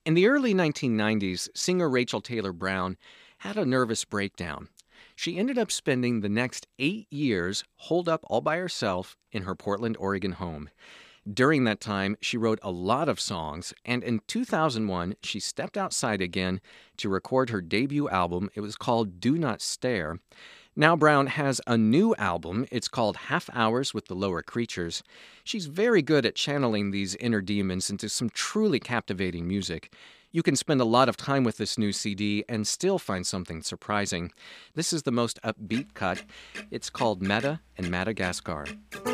In the early 1990s, singer Rachel Taylor Brown had a nervous breakdown. She ended up spending the next 8 years holed up all by herself in her Portland, Oregon home. During that time, she wrote a lot of songs, and in 2001, she stepped outside again to record her debut album. It was called Do Not Stare. Now Brown has a new album. It's called Half Hours with the Lower Creatures. She's very good at channeling these inner demons into some truly captivating music. You can spend a lot of time with this new CD and still find something surprising. This is the most upbeat cut. It's called Meta and Madagascar.